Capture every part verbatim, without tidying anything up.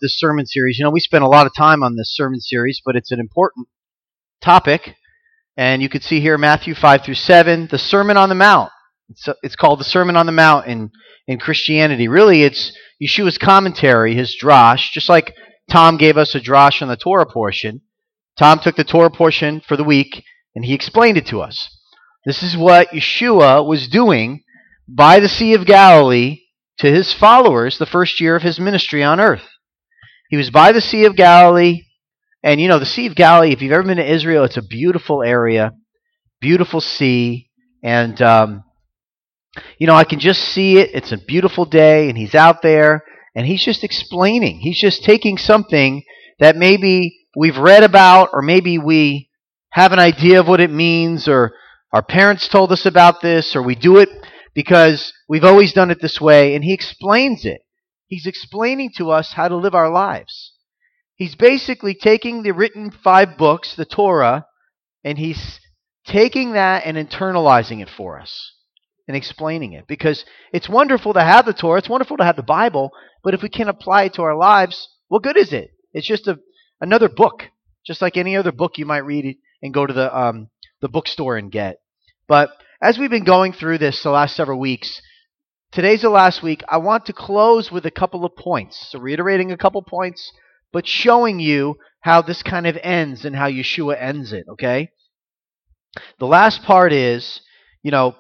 this sermon series. You know, we spent a lot of time on this sermon series, but it's an important topic. And you could see here Matthew five through seven, the Sermon on the Mount. It's, it's called the Sermon on the Mount in, in Christianity. Really, it's Yeshua's commentary, his drash, just like Tom gave us a drash on the Torah portion. Tom took the Torah portion for the week, and he explained it to us. This is what Yeshua was doing by the Sea of Galilee to his followers the first year of his ministry on earth. He was by the Sea of Galilee, and you know, the Sea of Galilee, if you've ever been to Israel, it's a beautiful area, beautiful sea, and um, you know, I can just see it. It's a beautiful day, and he's out there, and he's just explaining. He's just taking something that maybe we've read about, or maybe we have an idea of what it means, or our parents told us about this, or we do it because we've always done it this way, and he explains it. He's explaining to us how to live our lives. He's basically taking the written five books, the Torah, and he's taking that and internalizing it for us and explaining it. Because it's wonderful to have the Torah, it's wonderful to have the Bible, but if we can't apply it to our lives, what good is it? It's just a, another book, just like any other book you might read and go to the um, the bookstore and get. But as we've been going through this the last several weeks, today's the last week, I want to close with a couple of points. So reiterating a couple points, but showing you how this kind of ends and how Yeshua ends it, okay? The last part is, you know,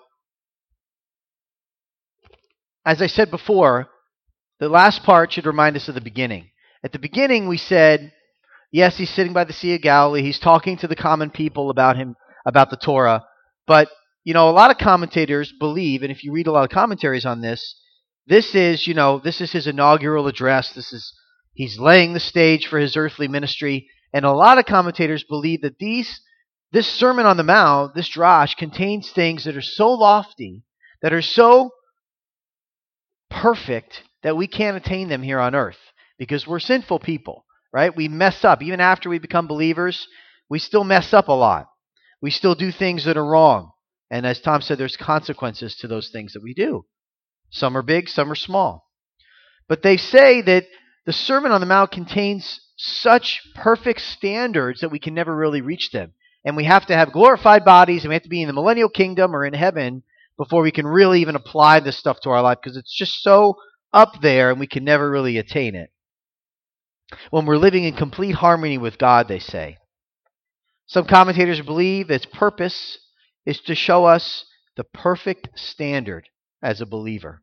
as I said before, the last part should remind us of the beginning. At the beginning we said, yes, he's sitting by the Sea of Galilee, he's talking to the common people about him, about the Torah, but you know, a lot of commentators believe, and if you read a lot of commentaries on this, this is, you know, this is his inaugural address. This is, he's laying the stage for his earthly ministry. And a lot of commentators believe that these, this Sermon on the Mount, this drash, contains things that are so lofty, that are so perfect, that we can't attain them here on earth. Because we're sinful people, right? We mess up. Even after we become believers, we still mess up a lot. We still do things that are wrong. And as Tom said, there's consequences to those things that we do. Some are big, some are small. But they say that the Sermon on the Mount contains such perfect standards that we can never really reach them. And we have to have glorified bodies, and we have to be in the millennial kingdom or in heaven before we can really even apply this stuff to our life, because it's just so up there and we can never really attain it. When we're living in complete harmony with God, they say. Some commentators believe its purpose is to show us the perfect standard as a believer.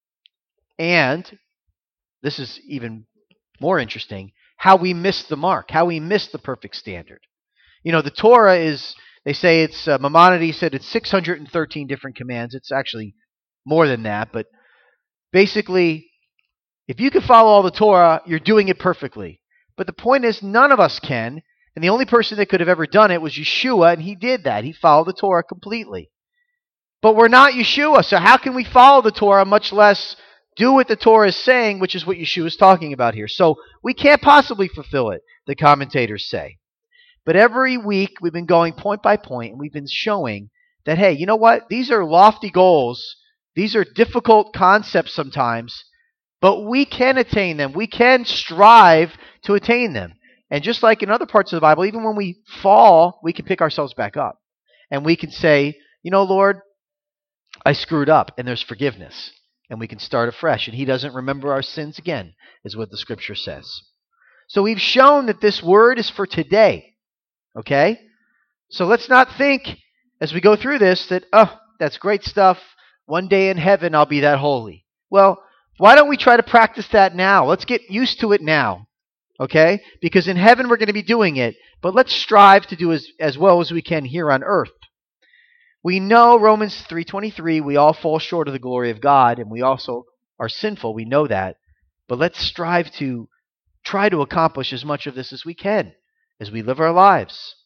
And, this is even more interesting, how we miss the mark, how we miss the perfect standard. You know, the Torah is, they say it's, uh, Maimonides said it's six hundred thirteen different commands. It's actually more than that, but basically, if you can follow all the Torah, you're doing it perfectly. But the point is, none of us can. And the only person that could have ever done it was Yeshua, and he did that. He followed the Torah completely. But we're not Yeshua, so how can we follow the Torah, much less do what the Torah is saying, which is what Yeshua is talking about here? So we can't possibly fulfill it, the commentators say. But every week we've been going point by point, and we've been showing that, hey, you know what? These are lofty goals. These are difficult concepts sometimes, but we can attain them. We can strive to attain them. And just like in other parts of the Bible, even when we fall, we can pick ourselves back up. And we can say, you know, Lord, I screwed up, and there's forgiveness. And we can start afresh. And he doesn't remember our sins again, is what the Scripture says. So we've shown that this word is for today. Okay? So let's not think, as we go through this, that, oh, that's great stuff. One day in heaven I'll be that holy. Well, why don't we try to practice that now? Let's get used to it now. Okay? Because in heaven we're going to be doing it, but let's strive to do as, as well as we can here on earth. We know Romans three twenty-three, we all fall short of the glory of God, and we also are sinful. We know that. But let's strive to try to accomplish as much of this as we can as we live our lives.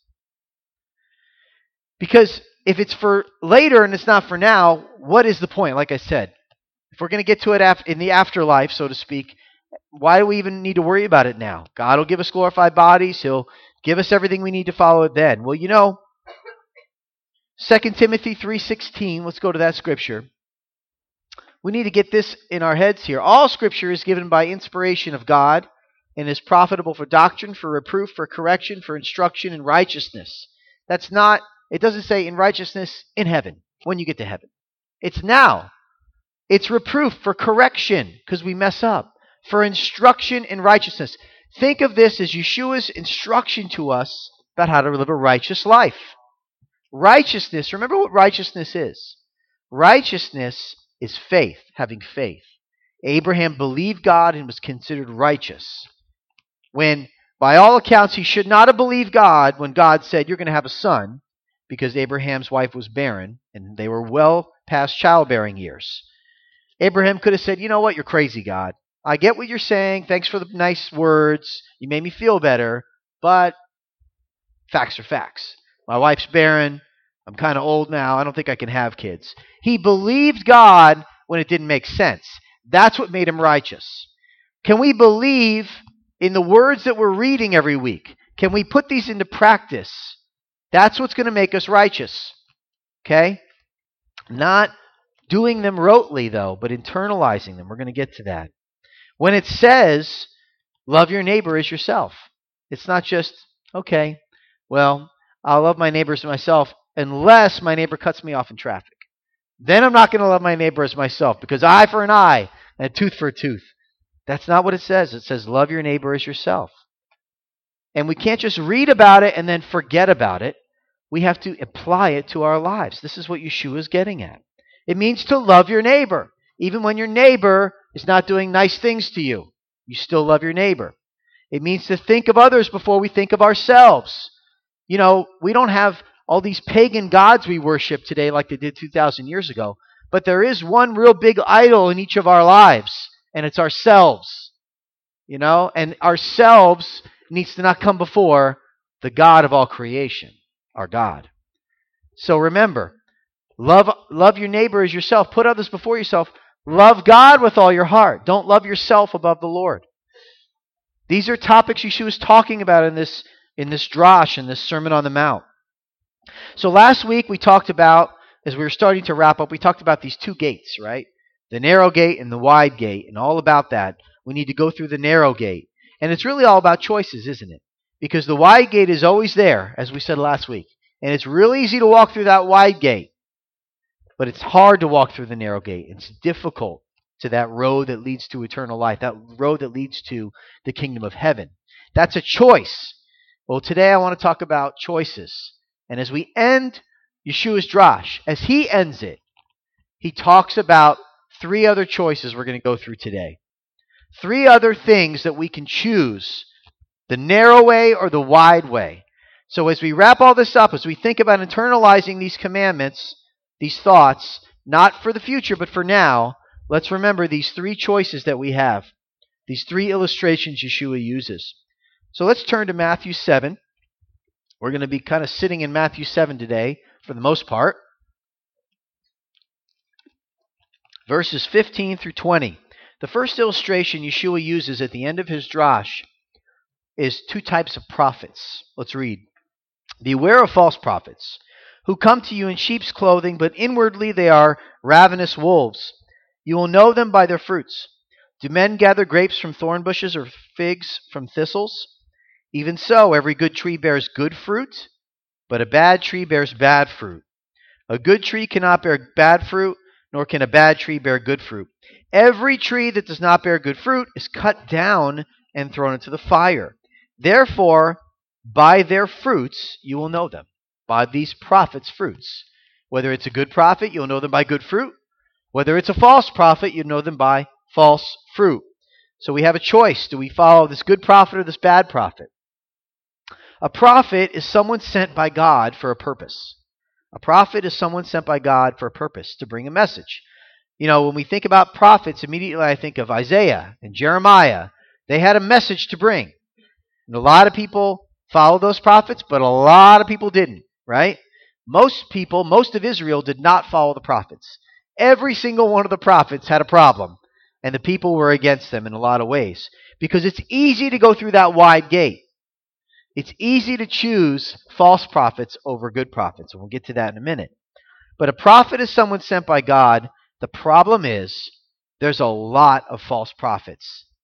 Because if it's for later and it's not for now, what is the point? Like I said, if we're going to get to it af- in the afterlife, so to speak, why do we even need to worry about it now? God will give us glorified bodies. He'll give us everything we need to follow it then. Well, you know, Second Timothy three sixteen, let's go to that scripture. We need to get this in our heads here. All Scripture is given by inspiration of God and is profitable for doctrine, for reproof, for correction, for instruction in righteousness. That's not, it doesn't say in righteousness in heaven, when you get to heaven. It's now. It's reproof for correction, because we mess up, for instruction in righteousness. Think of this as Yeshua's instruction to us about how to live a righteous life. Righteousness, remember what righteousness is. Righteousness is faith, having faith. Abraham believed God and was considered righteous, when by all accounts he should not have believed God when God said, you're going to have a son, because Abraham's wife was barren and they were well past childbearing years. Abraham could have said, you know what, you're crazy, God. I get what you're saying. Thanks for the nice words. You made me feel better, but facts are facts. My wife's barren. I'm kind of old now. I don't think I can have kids. He believed God when it didn't make sense. That's what made him righteous. Can we believe in the words that we're reading every week? Can we put these into practice? That's what's going to make us righteous. Okay? Not doing them rotely, though, but internalizing them. We're going to get to that. When it says, love your neighbor as yourself, it's not just, okay, well, I'll love my neighbor as myself unless my neighbor cuts me off in traffic. Then I'm not going to love my neighbor as myself, because eye for an eye and a tooth for a tooth. That's not what it says. It says love your neighbor as yourself. And we can't just read about it and then forget about it. We have to apply it to our lives. This is what Yeshua is getting at. It means to love your neighbor. Even when your neighbor is not doing nice things to you, you still love your neighbor. It means to think of others before we think of ourselves. You know, we don't have all these pagan gods we worship today like they did two thousand years ago, but there is one real big idol in each of our lives, and it's ourselves. You know, and ourselves needs to not come before the God of all creation, our God. So remember, love love your neighbor as yourself. Put others before yourself. Love God with all your heart. Don't love yourself above the Lord. These are topics Yeshua is talking about in this in this drash, in this Sermon on the Mount. So last week we talked about, as we were starting to wrap up, we talked about these two gates, right? The narrow gate and the wide gate, and all about that. We need to go through the narrow gate. And it's really all about choices, isn't it? Because the wide gate is always there, as we said last week. And it's really easy to walk through that wide gate. But it's hard to walk through the narrow gate. It's difficult to that road that leads to eternal life, that road that leads to the kingdom of heaven. That's a choice. Well, today I want to talk about choices. And as we end Yeshua's drash, as he ends it, he talks about three other choices we're going to go through today. Three other things that we can choose, the narrow way or the wide way. So as we wrap all this up, as we think about internalizing these commandments, these thoughts, not for the future, but for now, let's remember these three choices that we have, these three illustrations Yeshua uses. So let's turn to Matthew seven. We're going to be kind of sitting in Matthew seven today, for the most part. Verses fifteen through twenty. The first illustration Yeshua uses at the end of his drash is two types of prophets. Let's read. Beware of false prophets, who come to you in sheep's clothing, but inwardly they are ravenous wolves. You will know them by their fruits. Do men gather grapes from thorn bushes or figs from thistles? Even so, every good tree bears good fruit, but a bad tree bears bad fruit. A good tree cannot bear bad fruit, nor can a bad tree bear good fruit. Every tree that does not bear good fruit is cut down and thrown into the fire. Therefore, by their fruits you will know them, by these prophets' fruits. Whether it's a good prophet, you'll know them by good fruit. Whether it's a false prophet, you know them by false fruit. So we have a choice. Do we follow this good prophet or this bad prophet? A prophet is someone sent by God for a purpose. A prophet is someone sent by God for a purpose, to bring a message. You know, when we think about prophets, immediately I think of Isaiah and Jeremiah. They had a message to bring. And a lot of people followed those prophets, but a lot of people didn't, right? Most people, most of Israel did not follow the prophets. Every single one of the prophets had a problem, and the people were against them in a lot of ways. Because it's easy to go through that wide gate. It's easy to choose false prophets over good prophets, and we'll get to that in a minute. But a prophet is someone sent by God. The problem is there's a lot of false prophets.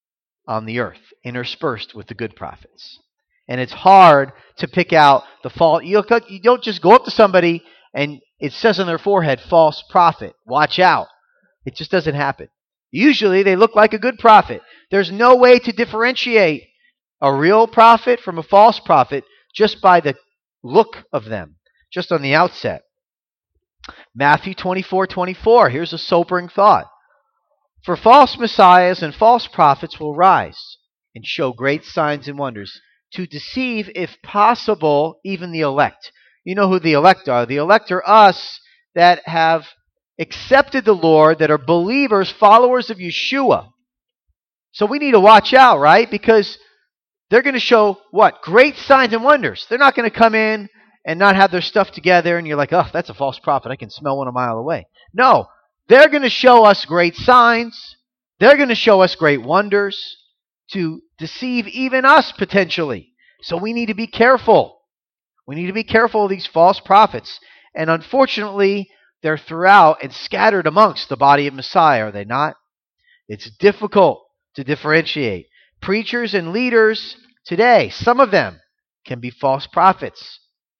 on the earth, interspersed with the good prophets. And it's hard to pick out the false. You don't just go up to somebody and it says on their forehead, false prophet. Watch out. It just doesn't happen. Usually they look like a good prophet. There's no way to differentiate a real prophet from a false prophet just by the look of them, just on the outset. Matthew twenty-four twenty-four, here's a sobering thought. For false messiahs and false prophets will rise and show great signs and wonders to deceive, if possible, even the elect. You know who the elect are. The elect are us that have accepted the Lord, that are believers, followers of Yeshua. So we need to watch out, right? Because they're going to show what? Great signs and wonders. They're not going to come in and not have their stuff together and you're like, oh, that's a false prophet. I can smell one a mile away. No, they're going to show us great signs. They're going to show us great wonders to deceive even us potentially. So we need to be careful. We need to be careful of these false prophets. And unfortunately, they're throughout and scattered amongst the body of Messiah, are they not? It's difficult to differentiate. Preachers and leaders today, some of them can be false prophets.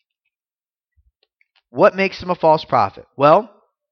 What makes them a false prophet? Well,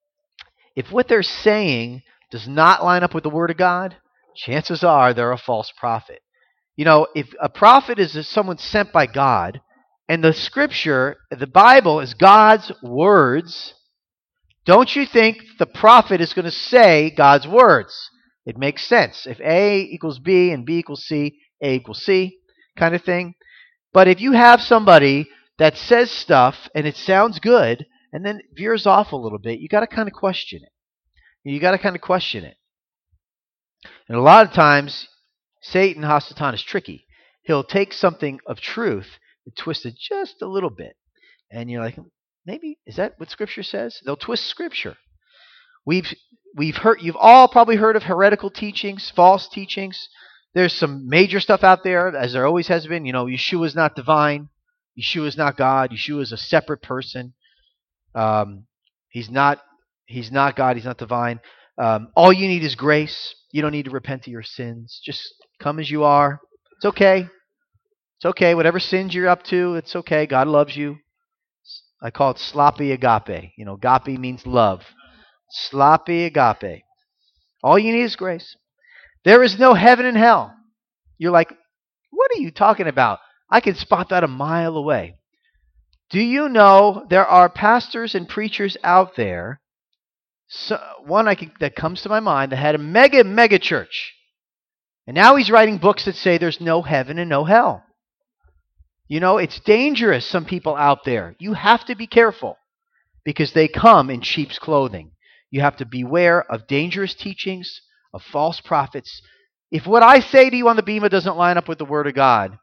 if what they're saying does not line up with the Word of God, chances are they're a false prophet. You know, if a prophet is someone sent by God, and the Scripture, the Bible, is God's words, don't you think the prophet is going to say God's words? It makes sense. If A equals B and B equals C, A equals C kind of thing. But if you have somebody that says stuff and it sounds good and then veers off a little bit, you got to kind of question it. You got to kind of question it. And a lot of times, Satan, Hasatan, is tricky. He'll take something of truth and twist it just a little bit. And you're like, maybe, is that what Scripture says? They'll twist Scripture. We've we've heard, you've all probably heard of heretical teachings, false teachings. There's some major stuff out there, as there always has been. You know, Yeshua is not divine. Yeshua is not God. Yeshua is a separate person. Um, he's not. He's not God. He's not divine. Um, all you need is grace. You don't need to repent of your sins. Just come as you are. It's okay. It's okay. Whatever sins you're up to, it's okay. God loves you. I call it sloppy agape. You know, agape means love. Sloppy agape. All you need is grace. There is no heaven and hell. You're like, what are you talking about? I can spot that a mile away. Do you know there are pastors and preachers out there, so, one I can, that comes to my mind, that had a mega, mega church. And now he's writing books that say there's no heaven and no hell. You know, it's dangerous, some people out there. You have to be careful because they come in sheep's clothing. You have to beware of dangerous teachings, of false prophets. If what I say to you on the Bema doesn't line up with the Word of God,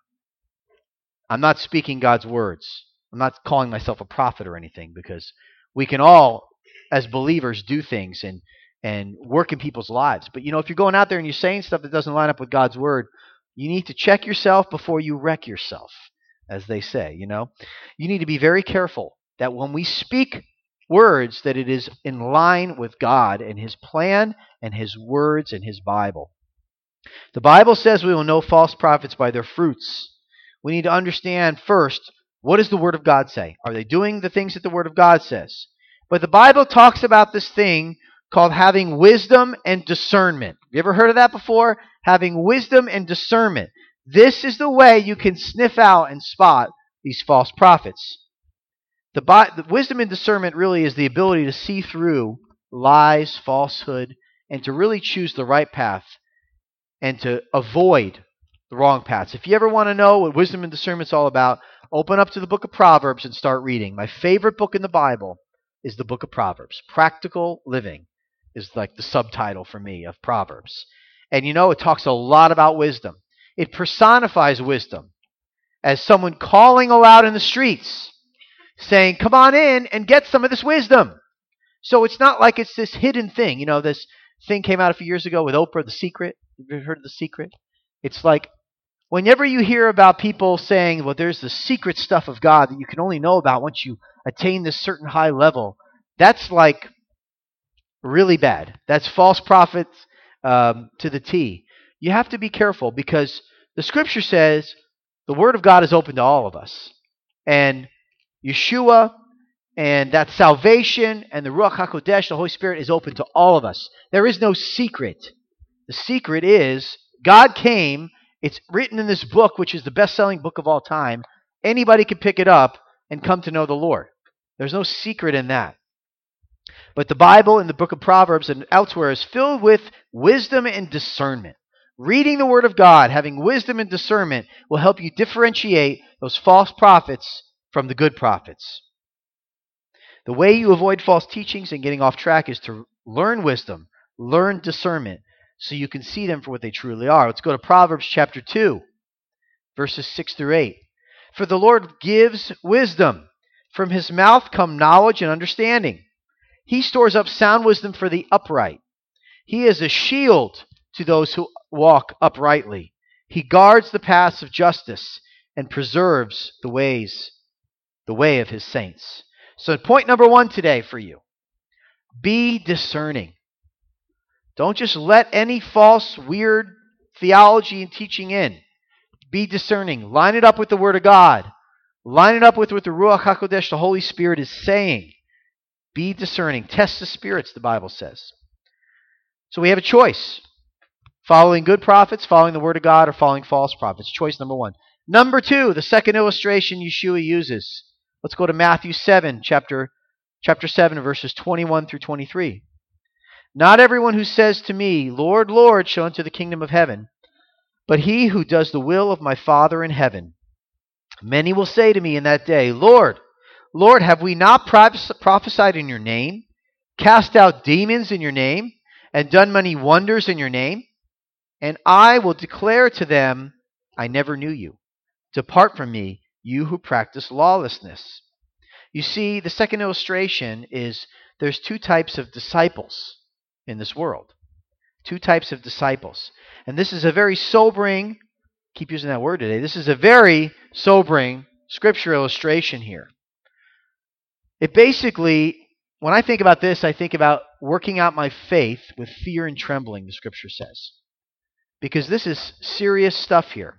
I'm not speaking God's words. I'm not calling myself a prophet or anything, because we can all, as believers, do things and, and work in people's lives. But, you know, if you're going out there and you're saying stuff that doesn't line up with God's Word, you need to check yourself before you wreck yourself, as they say, you know. You need to be very careful that when we speak words, that it is in line with God and His plan and His words and His Bible. The Bible says we will know false prophets by their fruits. We need to understand first, what does the Word of God say? Are they doing the things that the Word of God says? But the Bible talks about this thing called having wisdom and discernment. Have you ever heard of that before? Having wisdom and discernment. This is the way you can sniff out and spot these false prophets. The, the wisdom and discernment really is the ability to see through lies, falsehood, and to really choose the right path and to avoid the wrong paths. If you ever want to know what wisdom and discernment is all about, open up to the book of Proverbs and start reading. My favorite book in the Bible is the book of Proverbs. Practical Living is like the subtitle for me of Proverbs. And you know, it talks a lot about wisdom. It personifies wisdom as someone calling aloud in the streets, saying, come on in and get some of this wisdom. So it's not like it's this hidden thing. You know, this thing came out a few years ago with Oprah, The Secret. Have you ever heard of The Secret? It's like, whenever you hear about people saying, well, there's the secret stuff of God that you can only know about once you attain this certain high level, that's like really bad. That's false prophets um, to the T. You have to be careful because the scripture says the word of God is open to all of us. And Yeshua and that salvation and the Ruach HaKodesh, the Holy Spirit, is open to all of us. There is no secret. The secret is God came. It's written in this book, which is the best-selling book of all time. Anybody can pick it up and come to know the Lord. There's no secret in that. But the Bible in the book of Proverbs and elsewhere is filled with wisdom and discernment. Reading the Word of God, having wisdom and discernment will help you differentiate those false prophets from the good prophets. The way you avoid false teachings and getting off track is to learn wisdom, learn discernment, so you can see them for what they truly are. Let's go to Proverbs chapter two, verses six through eight. For the Lord gives wisdom. From his mouth come knowledge and understanding. He stores up sound wisdom for the upright. He is a shield to those who walk uprightly. He guards the paths of justice and preserves the ways, the way of his saints. So point number one today for you, be discerning. Don't just let any false, weird theology and teaching in. Be discerning. Line it up with the Word of God. Line it up with what the Ruach HaKodesh, the Holy Spirit, is saying. Be discerning. Test the spirits, the Bible says. So we have a choice. Following good prophets, following the Word of God, or following false prophets. Choice number one. Number two, the second illustration Yeshua uses. Let's go to Matthew seven, chapter, chapter seven, verses twenty-one through twenty-three. Not everyone who says to me, Lord, Lord, shall enter the kingdom of heaven, but he who does the will of my Father in heaven. Many will say to me in that day, Lord, Lord, have we not prophesied in your name, cast out demons in your name, and done many wonders in your name? And I will declare to them, I never knew you. Depart from me, you who practice lawlessness. You see, the second illustration is there's two types of disciples in this world. Two types of disciples. And this is a very sobering, keep using that word today, this is a very sobering scripture illustration here. It basically, when I think about this, I think about working out my faith with fear and trembling, the scripture says. Because this is serious stuff here.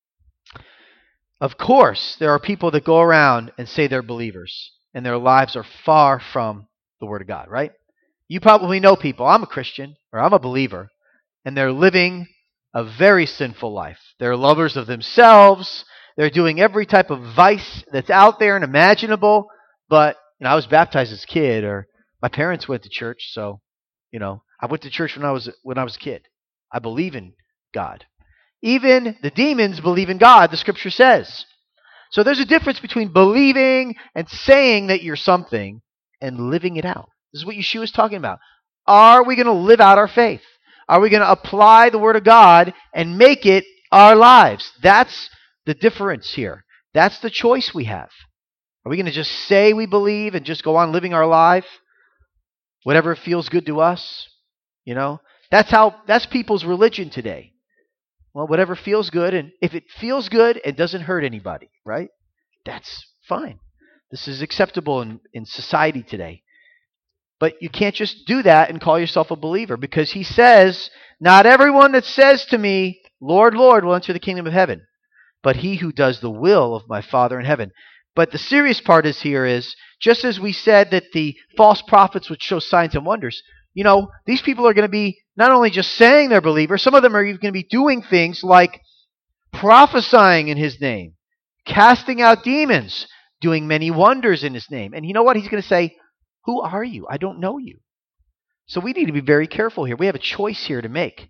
Of course, there are people that go around and say they're believers, and their lives are far from the Word of God, right? You probably know people, I'm a Christian, or I'm a believer, and they're living a very sinful life. They're lovers of themselves. They're doing every type of vice that's out there and imaginable. But, you know, I was baptized as a kid, or my parents went to church, so, you know, I went to church when I was when I was a kid. I believe in God. Even the demons believe in God, the scripture says. So there's a difference between believing and saying that you're something and living it out. This is what Yeshua is talking about. Are we going to live out our faith? Are we going to apply the Word of God and make it our lives? That's the difference here. That's the choice we have. Are we going to just say we believe and just go on living our life? Whatever feels good to us? You know? That's how, that's people's religion today. Well, whatever feels good, and if it feels good, it doesn't hurt anybody, right? That's fine. This is acceptable in, in society today. But you can't just do that and call yourself a believer, because he says, not everyone that says to me, Lord, Lord, will enter the kingdom of heaven, but he who does the will of my Father in heaven. But the serious part is here is, just as we said that the false prophets would show signs and wonders, you know, these people are going to be not only just saying they're believers, some of them are even going to be doing things like prophesying in his name, casting out demons, doing many wonders in his name. And you know what? He's going to say, who are you? I don't know you. So we need to be very careful here. We have a choice here to make.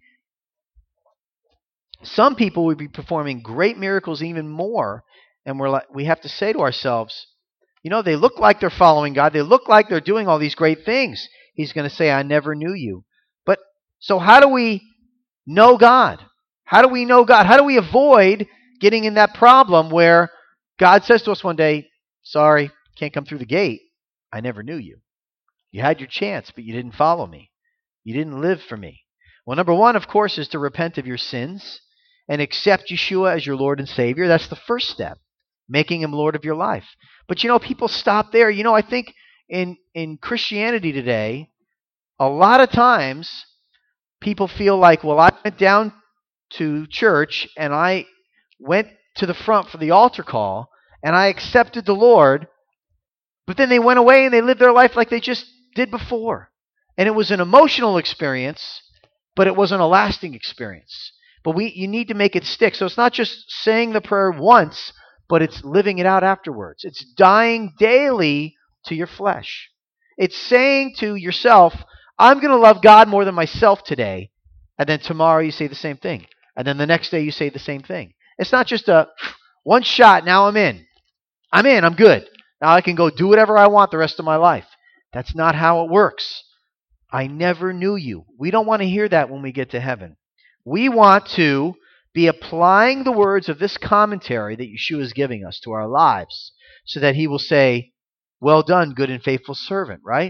Some people will be performing great miracles, even more, and we're like, we have to say to ourselves, you know, they look like they're following God. They look like they're doing all these great things. He's going to say, I never knew you. But so how do we know God? How do we know God? How do we avoid getting in that problem where God says to us one day, sorry, can't come through the gate. I never knew you. You had your chance, but you didn't follow me. You didn't live for me. Well, number one, of course, is to repent of your sins and accept Yeshua as your Lord and Savior. That's the first step, making him Lord of your life. But you know, people stop there. You know, I think in, in Christianity today, a lot of times people feel like, well, I went down to church and I went to the front for the altar call and I accepted the Lord, but then they went away and they lived their life like they just did before. And it was an emotional experience, but it wasn't a lasting experience. But we you need to make it stick. So it's not just saying the prayer once, but it's living it out afterwards. It's dying daily to your flesh. It's saying to yourself, I'm going to love God more than myself today. And then tomorrow you say the same thing. And then the next day you say the same thing. It's not just a one shot, now I'm in. I'm in, I'm good. Now I can go do whatever I want the rest of my life. That's not how it works. I never knew you. We don't want to hear that when we get to heaven. We want to be applying the words of this commentary that Yeshua is giving us to our lives so that he will say, well done, good and faithful servant, right?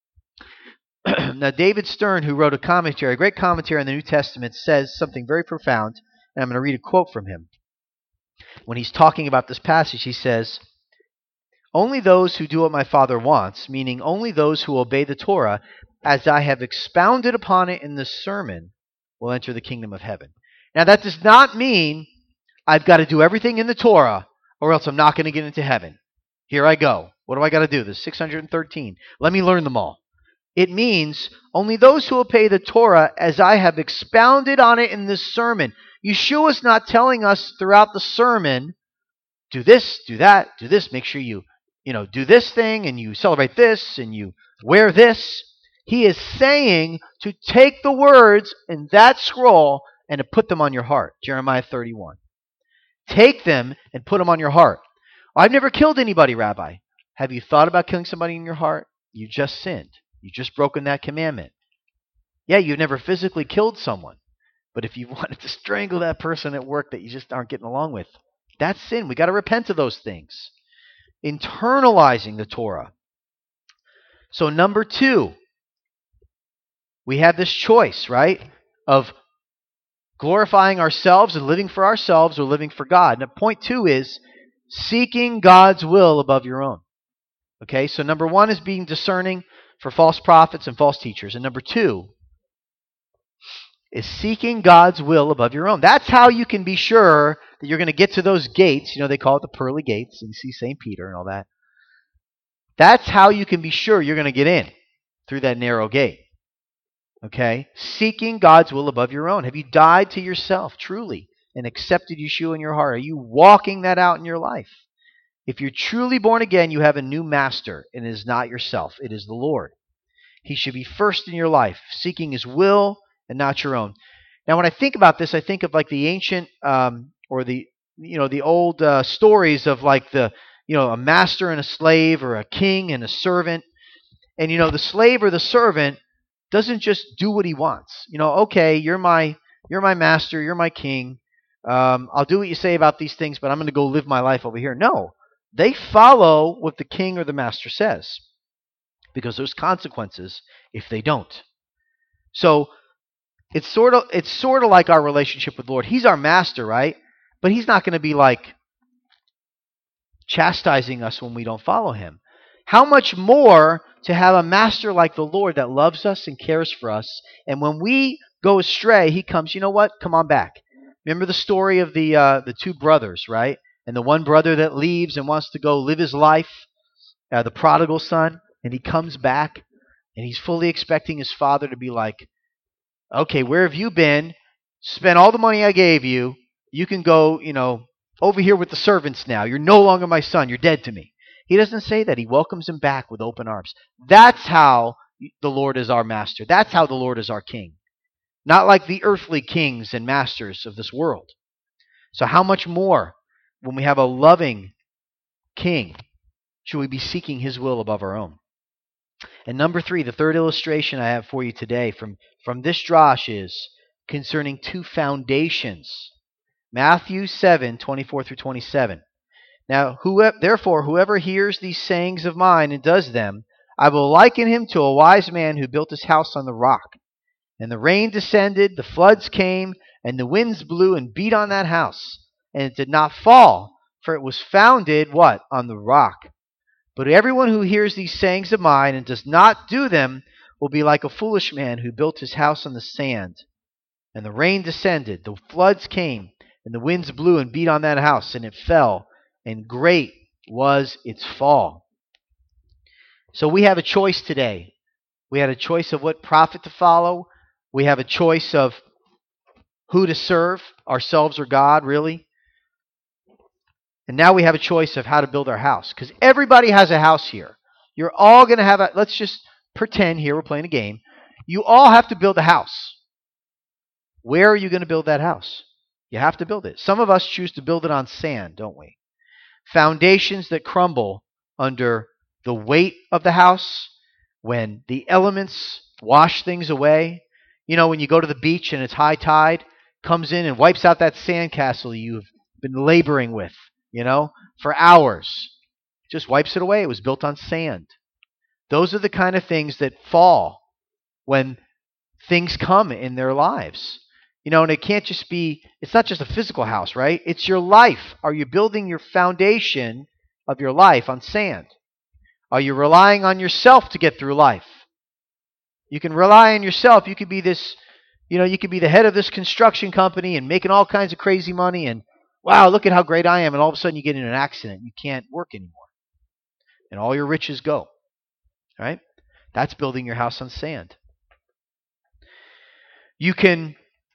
Now, David Stern, who wrote a commentary, a great commentary on the New Testament, says something very profound, and I'm going to read a quote from him. When he's talking about this passage, he says, only those who do what my Father wants, meaning only those who obey the Torah, as I have expounded upon it in this sermon, will enter the kingdom of heaven. Now, that does not mean I've got to do everything in the Torah, or else I'm not going to get into heaven. Here I go. What do I got to do? There's six hundred thirteen. Let me learn them all. It means only those who obey the Torah as I have expounded on it in this sermon. Yeshua is not telling us throughout the sermon, do this, do that, do this. Make sure you, you know, do this thing and you celebrate this and you wear this. He is saying to take the words in that scroll and to put them on your heart. Jeremiah thirty-one. Take them and put them on your heart. I've never killed anybody, Rabbi. Have you thought about killing somebody in your heart? You just sinned. You've just broken that commandment. Yeah, you've never physically killed someone. But if you wanted to strangle that person at work that you just aren't getting along with, that's sin. We got to repent of those things. Internalizing the Torah. So number two, we have this choice, right, of glorifying ourselves and living for ourselves or living for God. Now, point two is seeking God's will above your own. Okay, so number one is being discerning for false prophets and false teachers. And number two is seeking God's will above your own. That's how you can be sure that you're going to get to those gates. You know, they call it the pearly gates, and you see Saint Peter and all that. That's how you can be sure you're going to get in through that narrow gate. Okay? Seeking God's will above your own. Have you died to yourself truly and accepted Yeshua in your heart? Are you walking that out in your life? If you're truly born again, you have a new master, and it is not yourself. It is the Lord. He should be first in your life, seeking his will and not your own. Now, when I think about this, I think of like the ancient um, or the you know the old uh, stories of like the you know a master and a slave, or a king and a servant. And you know the slave or the servant doesn't just do what he wants. You know, okay, you're my you're my master, you're my king. Um, I'll do what you say about these things, but I'm going to go live my life over here. No. They follow what the king or the master says, because there's consequences if they don't. So it's sort of it's sort of like our relationship with the Lord. He's our master, right? But he's not going to be like chastising us when we don't follow him. How much more to have a master like the Lord that loves us and cares for us, and when we go astray, he comes, you know what? Come on back. Remember the story of the uh, the two brothers, right? And the one brother that leaves and wants to go live his life, uh, the prodigal son, and he comes back, and he's fully expecting his father to be like, okay, where have you been? Spend all the money I gave you. You can go, you know, over here with the servants now. You're no longer my son. You're dead to me. He doesn't say that. He welcomes him back with open arms. That's how the Lord is our master. That's how the Lord is our king. Not like the earthly kings and masters of this world. So how much more, when we have a loving king, should we be seeking his will above our own? And number three, the third illustration I have for you today from, from this drash is concerning two foundations. Matthew seven, twenty-four through twenty-seven. Now, whoever, therefore, whoever hears these sayings of mine and does them, I will liken him to a wise man who built his house on the rock. And the rain descended, the floods came, and the winds blew and beat on that house. And it did not fall, for it was founded, what? On the rock. But everyone who hears these sayings of mine and does not do them will be like a foolish man who built his house on the sand. And the rain descended, the floods came, and the winds blew and beat on that house, and it fell, and great was its fall. So we have a choice today. We had a choice of what prophet to follow. We have a choice of who to serve, ourselves or God, really. And now we have a choice of how to build our house. Because everybody has a house here. You're all going to have a, let's just pretend here we're playing a game. You all have to build a house. Where are you going to build that house? You have to build it. Some of us choose to build it on sand, don't we? Foundations that crumble under the weight of the house, when the elements wash things away. You know, when you go to the beach and it's high tide, comes in and wipes out that sandcastle you've been laboring with, you know, for hours. Just wipes it away. It was built on sand. Those are the kind of things that fall when things come in their lives. You know, and it can't just be, it's not just a physical house, right? It's your life. Are you building your foundation of your life on sand? Are you relying on yourself to get through life? You can rely on yourself. You could be this, you know, you could be the head of this construction company and making all kinds of crazy money and, wow, look at how great I am. And all of a sudden you get in an accident. You can't work anymore. And all your riches go. Right? That's building your house on sand. You can,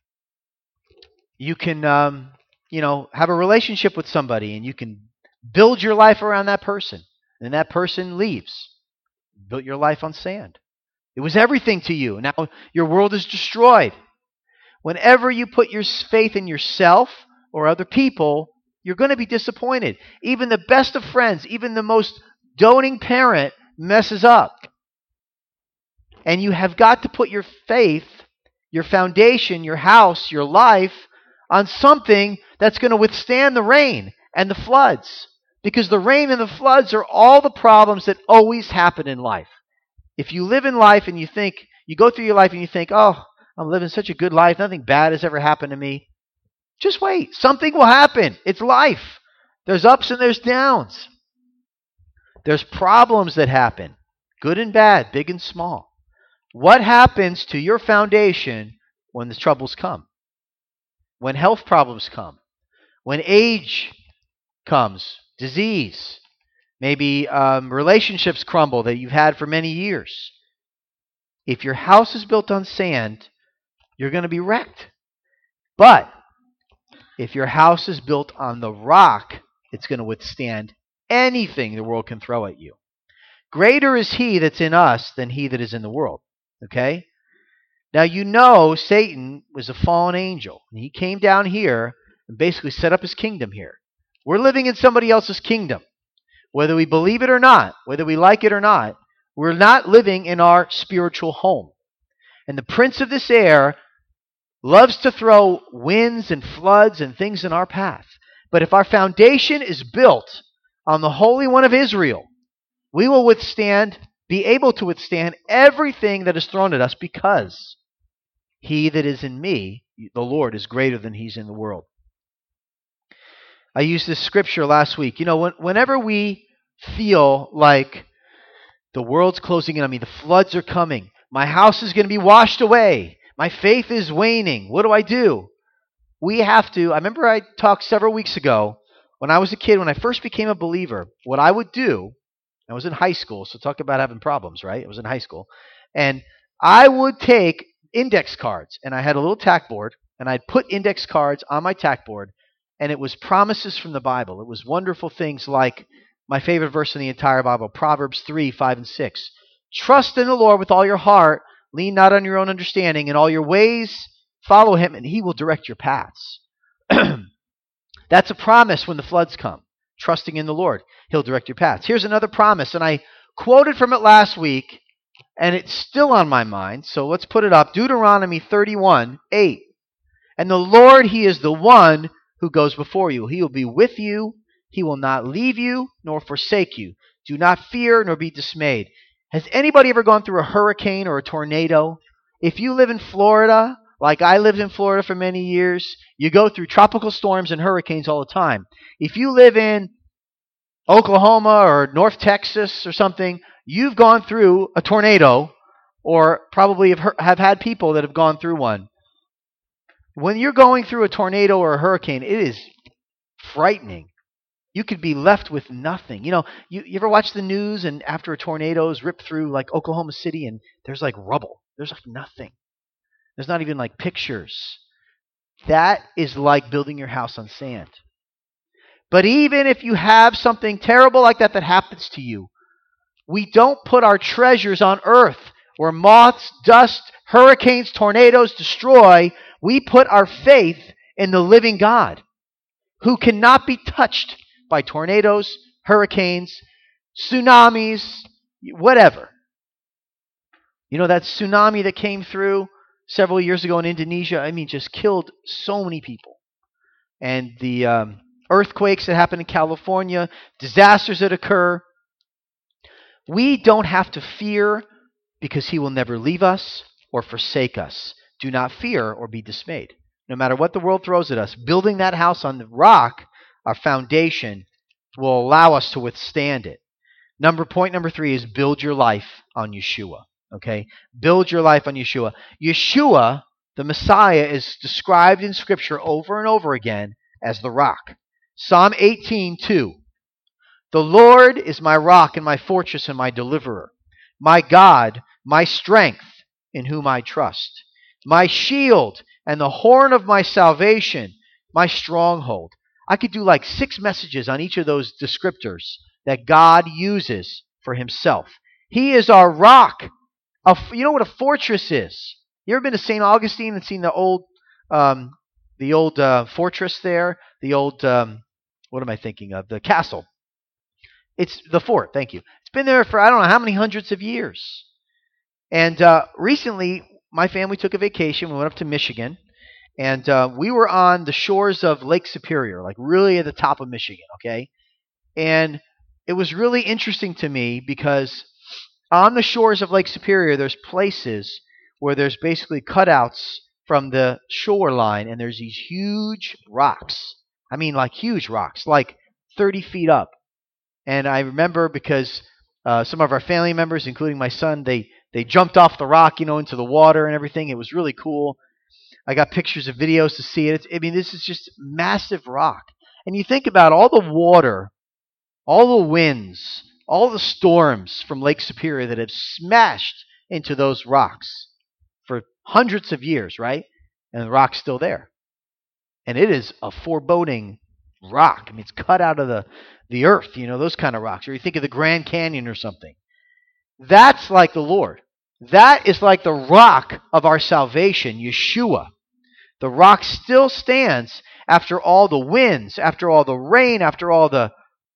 you can, um, you know, have a relationship with somebody and you can build your life around that person. And that person leaves. Built your life on sand. It was everything to you. Now your world is destroyed. Whenever you put your faith in yourself or other people, you're going to be disappointed. Even the best of friends, even the most doting parent messes up. And you have got to put your faith, your foundation, your house, your life on something that's going to withstand the rain and the floods. Because the rain and the floods are all the problems that always happen in life. If you live in life and you think, you go through your life and you think, oh, I'm living such a good life, nothing bad has ever happened to me. Just wait. Something will happen. It's life. There's ups and there's downs. There's problems that happen, good and bad, big and small. What happens to your foundation when the troubles come? When health problems come? When age comes? Disease? Maybe um, relationships crumble that you've had for many years. If your house is built on sand, you're going to be wrecked. But if your house is built on the rock, it's going to withstand anything the world can throw at you. Greater is he that's in us than he that is in the world. Okay? Now you know Satan was a fallen angel. And he came down here and basically set up his kingdom here. We're living in somebody else's kingdom. Whether we believe it or not, whether we like it or not, we're not living in our spiritual home. And the prince of this air loves to throw winds and floods and things in our path. But if our foundation is built on the Holy One of Israel, we will withstand, be able to withstand everything that is thrown at us, because he that is in me, the Lord, is greater than he's in the world. I used this scripture last week. You know, when, whenever we feel like the world's closing in on me, the floods are coming, my house is going to be washed away, my faith is waning, what do I do? We have to, I remember I talked several weeks ago, when I was a kid, when I first became a believer, what I would do, I was in high school, so talk about having problems, right? I was in high school. And I would take index cards, and I had a little tack board, and I'd put index cards on my tack board, and it was promises from the Bible. It was wonderful things like my favorite verse in the entire Bible, Proverbs three, five, and six. Trust in the Lord with all your heart, lean not on your own understanding, in all your ways follow him, and he will direct your paths. That's a promise when the floods come. Trusting in the Lord, he'll direct your paths. Here's another promise, and I quoted from it last week, and it's still on my mind, so let's put it up. Deuteronomy thirty-one, eight. And the Lord, he is the one who goes before you. He will be with you. He will not leave you nor forsake you. Do not fear nor be dismayed. Has anybody ever gone through a hurricane or a tornado? If you live in Florida, like I lived in Florida for many years, you go through tropical storms and hurricanes all the time. If you live in Oklahoma or North Texas or something, you've gone through a tornado, or probably have, have had people that have gone through one. When you're going through a tornado or a hurricane, it is frightening. You could be left with nothing. You know, you, you ever watch the news and after a tornado is ripped through like Oklahoma City and there's like rubble. There's like nothing. There's not even like pictures. That is like building your house on sand. But even if you have something terrible like that that happens to you, we don't put our treasures on earth where moths, dust, hurricanes, tornadoes destroy. We put our faith in the living God who cannot be touched by tornadoes, hurricanes, tsunamis, whatever. You know that tsunami that came through several years ago in Indonesia? I mean, just killed so many people. And the um, earthquakes that happen in California, disasters that occur. We don't have to fear because he will never leave us or forsake us. Do not fear or be dismayed. No matter what the world throws at us, building that house on the rock, our foundation, will allow us to withstand it. Number point number three is build your life on Yeshua. Okay? Build your life on Yeshua. Yeshua, the Messiah, is described in Scripture over and over again as the rock. Psalm eighteen two. The Lord is my rock and my fortress and my deliverer, my God, my strength, in whom I trust, my shield and the horn of my salvation, my stronghold. I could do like six messages on each of those descriptors that God uses for himself. He is our rock. A, you know what a fortress is? You ever been to Saint Augustine and seen the old, um, the old uh, fortress there? The old, um, what am I thinking of? The castle. It's the fort, thank you. It's been there for I don't know how many hundreds of years. And uh, recently, my family took a vacation. We went up to Michigan. And uh, we were on the shores of Lake Superior, like really at the top of Michigan, okay? And it was really interesting to me because on the shores of Lake Superior, there's places where there's basically cutouts from the shoreline, and there's these huge rocks. I mean, like huge rocks, like thirty feet up. And I remember because uh, some of our family members, including my son, they, they jumped off the rock, you know, into the water and everything. It was really cool. I got pictures of videos to see it. It's, I mean, this is just massive rock. And you think about all the water, all the winds, all the storms from Lake Superior that have smashed into those rocks for hundreds of years, right? And the rock's still there. And it is a foreboding rock. I mean, it's cut out of the, the earth, you know, those kind of rocks. Or you think of the Grand Canyon or something. That's like the Lord. That is like the rock of our salvation, Yeshua. The rock still stands after all the winds, after all the rain, after all the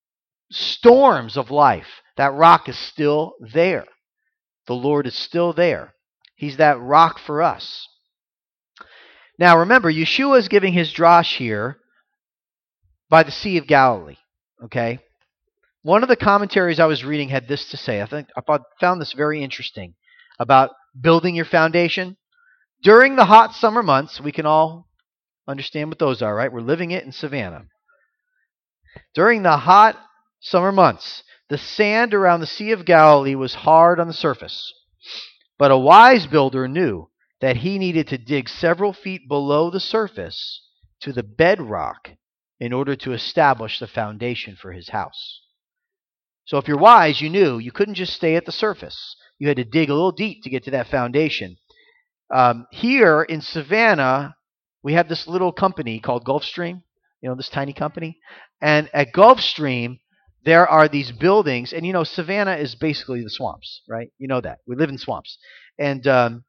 storms of life. That rock is still there. The Lord is still there. He's that rock for us. Now remember, Yeshua is giving his drash here by the Sea of Galilee. Okay? One of the commentaries I was reading had this to say. I think I found this very interesting about building your foundation. During the hot summer months, we can all understand what those are, right? We're living it in Savannah. During the hot summer months, the sand around the Sea of Galilee was hard on the surface. But a wise builder knew that he needed to dig several feet below the surface to the bedrock in order to establish the foundation for his house. So if you're wise, you knew you couldn't just stay at the surface. You had to dig a little deep to get to that foundation. Um, here in Savannah, we have this little company called Gulfstream, you know, this tiny company. And at Gulfstream, there are these buildings, and you know, Savannah is basically the swamps, right? You know that. We live in swamps. And um,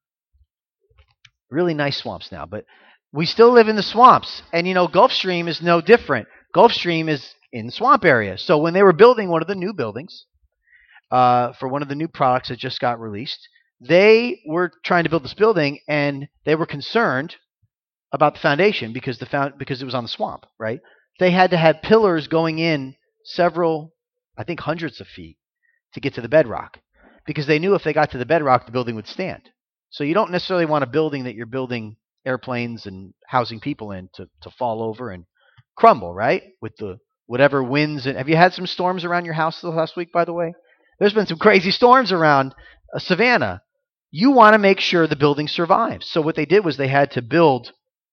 really nice swamps now, but we still live in the swamps. And you know, Gulfstream is no different. Gulfstream is in the swamp area. So when they were building one of the new buildings, uh, for one of the new products that just got released, they were trying to build this building, and they were concerned about the foundation because the found because it was on the swamp, right? They had to have pillars going in several, I think hundreds of feet to get to the bedrock, because they knew if they got to the bedrock, the building would stand. So you don't necessarily want a building that you're building airplanes and housing people in to, to fall over and crumble, right? With the whatever winds. And have you had some storms around your house the last week, by the way? There's been some crazy storms around uh, Savannah. You want to make sure the building survives. So what they did was they had to build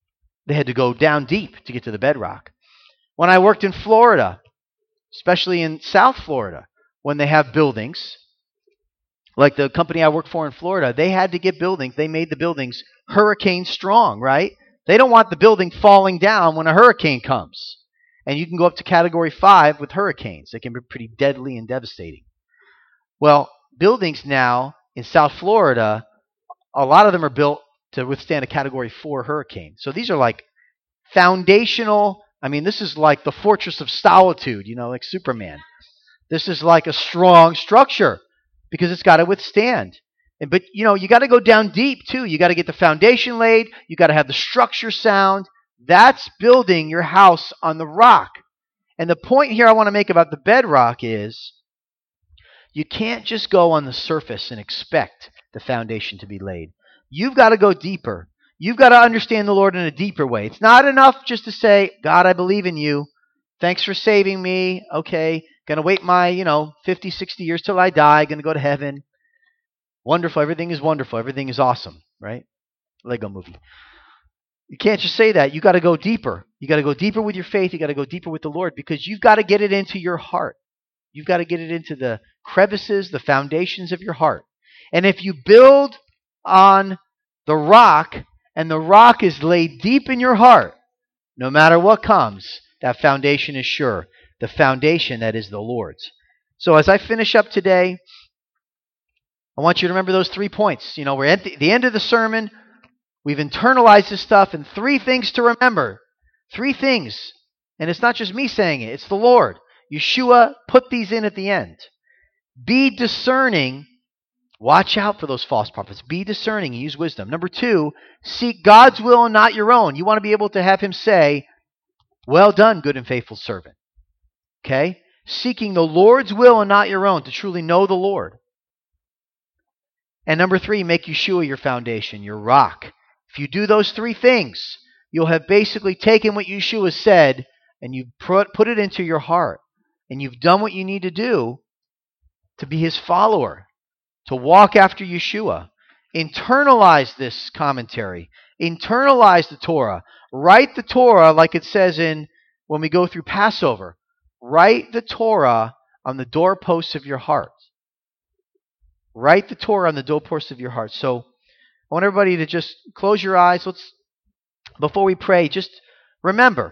They had to go down deep to get to the bedrock. When I worked in Florida, especially in South Florida, when they have buildings, like the company I work for in Florida, they had to get buildings. They made the buildings hurricane strong, right? They don't want the building falling down when a hurricane comes. And you can go up to category five with hurricanes. They can be pretty deadly and devastating. Well, buildings now in South Florida, a lot of them are built to withstand a category four hurricane. So these are like foundational. I mean, this is like the fortress of solitude, you know, like Superman. This is like a strong structure because it's got to withstand. And, but, you know, you got to go down deep, too. You got to get the foundation laid. You got to have the structure sound. That's building your house on the rock. And the point here I want to make about the bedrock is you can't just go on the surface and expect the foundation to be laid. You've got to go deeper. You've got to understand the Lord in a deeper way. It's not enough just to say, God, I believe in you. Thanks for saving me. Okay, going to wait my, you know, fifty, sixty years till I die. Going to go to heaven. Wonderful. Everything is wonderful. Everything is awesome, right? Lego movie. You can't just say that. You got to go deeper. You got to go deeper with your faith. You got to go deeper with the Lord because you've got to get it into your heart. You've got to get it into the crevices, the foundations of your heart. And if you build on the rock and the rock is laid deep in your heart, no matter what comes, that foundation is sure. The foundation that is the Lord's. So as I finish up today, I want you to remember those three points. You know, we're at the, the end of the sermon. We've internalized this stuff, and three things to remember. Three things. And it's not just me saying it. It's the Lord. Yeshua put these in at the end. Be discerning. Watch out for those false prophets. Be discerning and use wisdom. Number two, seek God's will and not your own. You want to be able to have him say, well done, good and faithful servant. Okay? Seeking the Lord's will and not your own to truly know the Lord. And number three, make Yeshua your foundation, your rock. If you do those three things, you'll have basically taken what Yeshua said and you've put, put it into your heart. And you've done what you need to do to be his follower, to walk after Yeshua. Internalize this commentary. Internalize the Torah. Write the Torah like it says in when we go through Passover. Write the Torah on the doorposts of your heart. Write the Torah on the doorposts of your heart. So I want everybody to just close your eyes. Let's, before we pray, just remember,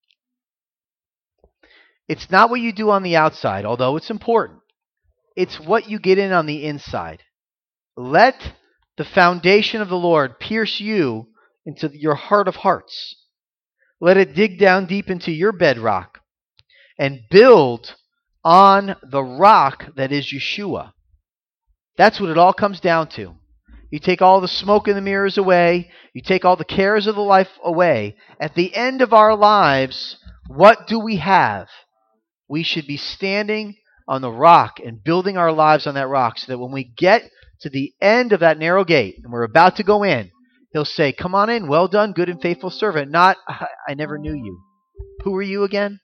it's not what you do on the outside, although it's important. It's what you get in on the inside. Let the foundation of the Lord pierce you into your heart of hearts. Let it dig down deep into your bedrock and build on the rock that is Yeshua. That's what it all comes down to. You take all the smoke and the mirrors away. You take all the cares of the life away. At the end of our lives, what do we have? We should be standing on the rock and building our lives on that rock so that when we get to the end of that narrow gate and we're about to go in, he'll say, come on in, well done, good and faithful servant. Not, I never knew you. Who are you again?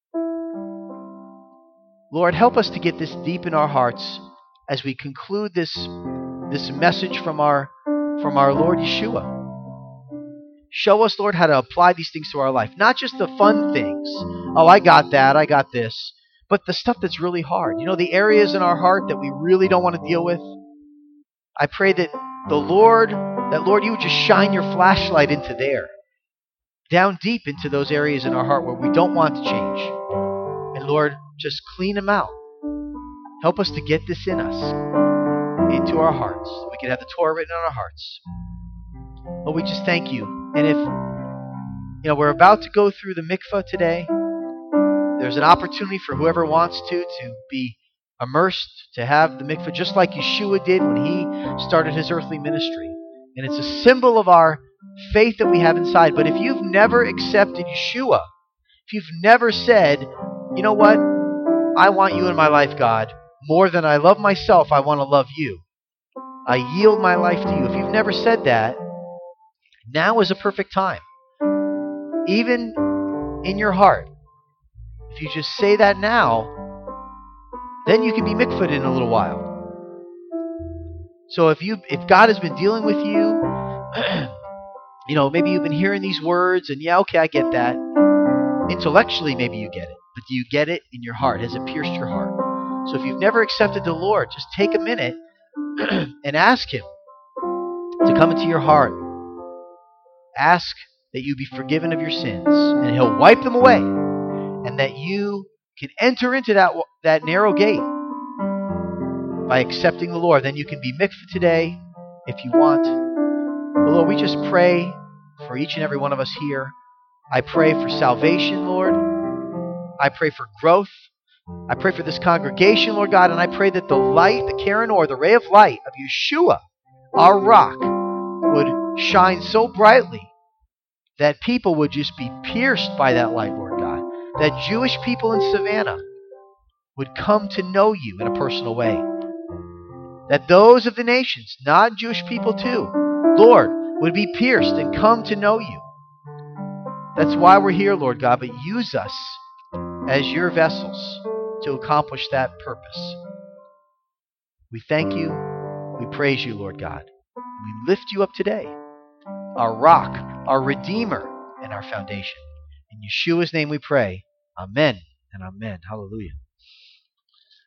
Lord, help us to get this deep in our hearts as we conclude this, this message from our, from our Lord Yeshua. Show us, Lord, how to apply these things to our life. Not just the fun things. Oh, I got that, I got this. But the stuff that's really hard. You know, the areas in our heart that we really don't want to deal with. I pray that the Lord, that Lord, you would just shine your flashlight into there. Down deep into those areas in our heart where we don't want to change. And Lord, just clean them out. Help us to get this in us. Into our hearts. We can have the Torah written on our hearts. Lord, we just thank you. And if, you know, we're about to go through the mikvah today, there's an opportunity for whoever wants to, to be immersed, to have the mikvah just like Yeshua did when he started his earthly ministry. And it's a symbol of our faith that we have inside. But if you've never accepted Yeshua, if you've never said, you know what, I want you in my life, God, more than I love myself, I want to love you. I yield my life to you. If you've never said that, now is a perfect time. Even in your heart. If you just say that now, then you can be mikvahed in a little while. So if you, if God has been dealing with you, You know, maybe you've been hearing these words and yeah, okay, I get that. Intellectually, maybe you get it, but do you get it in your heart? Has it pierced your heart? So if you've never accepted the Lord, just take a minute and ask Him to come into your heart. Ask that you be forgiven of your sins, and He'll wipe them away, and that you can enter into that, that narrow gate by accepting the Lord. Then you can be mikvah today if you want. But Lord, we just pray for each and every one of us here. I pray for salvation, Lord. I pray for growth. I pray for this congregation, Lord God, and I pray that the light, the Karen or the ray of light of Yeshua, our rock, would shine so brightly that people would just be pierced by that light, Lord God. That Jewish people in Savannah would come to know you in a personal way. That those of the nations, non-Jewish people too, Lord, would be pierced and come to know you. That's why we're here, Lord God, but use us as your vessels to accomplish that purpose. We thank you. We praise you, Lord God. We lift you up today, our rock, our Redeemer, and our foundation. In Yeshua's name we pray. Amen and amen. Hallelujah.